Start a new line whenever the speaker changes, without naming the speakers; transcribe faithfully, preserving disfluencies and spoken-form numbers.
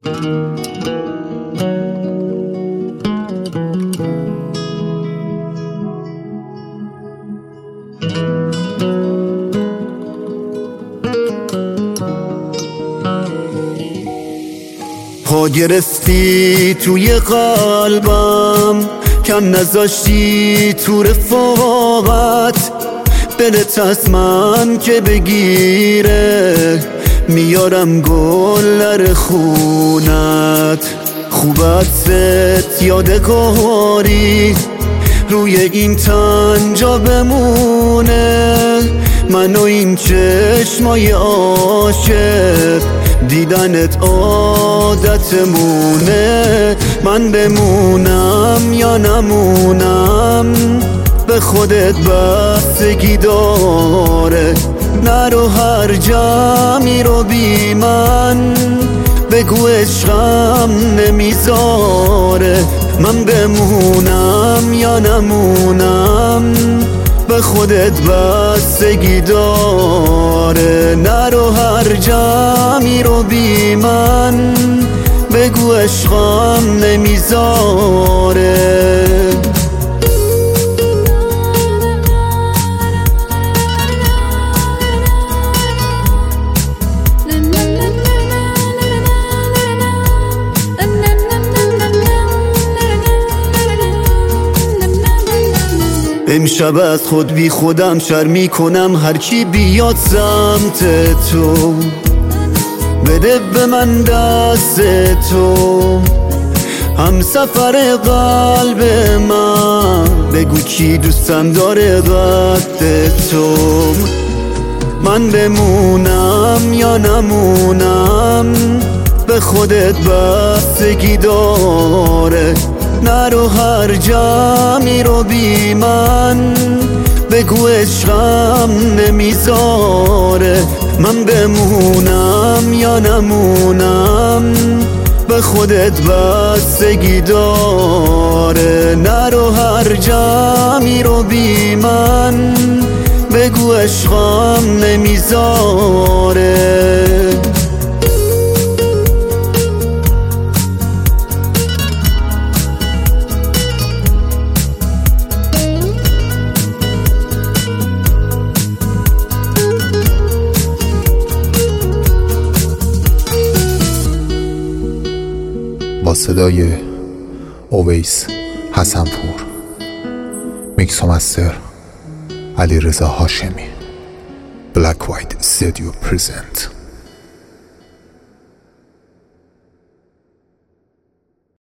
پا گرفتی توی قلبم، کم نذاشتی تو رفاقت. دلت از من که بگیره، میارم گلر خونت. خوبت ست یادگاری روی این تن جا بمونه. من و این چشمای عاشق دیدنت عادتمونه. من بمونم یا نمونم به خودت بستگی داره. نرو هر جمعی رو بی من، بگو عشقم نمیذاره. من بمونم یا نمونم به خودت بستگی داره. نرو هر جمعی رو بی من، بگو عشقم نمیذاره. امشب از خود بی خودم شرمی کنم، هر کی بیاد سمت تو بده به من دست تو. هم سفر قلب من، بگو کی دوستم داره قد تو. من بمونم یا نمونم به خودت بستگی داره. نرو هر جمعی رو بی من، بگو عشقم نمیذاره. من بمونم یا نمونم به خودت بستگی داره. نرو هر جمعی رو بی من، بگو عشقم نمیذاره.
با صدای اویس حسنپور، میکس و مستر علیرضا هاشمی. بلک وایت استودیو پرزنت.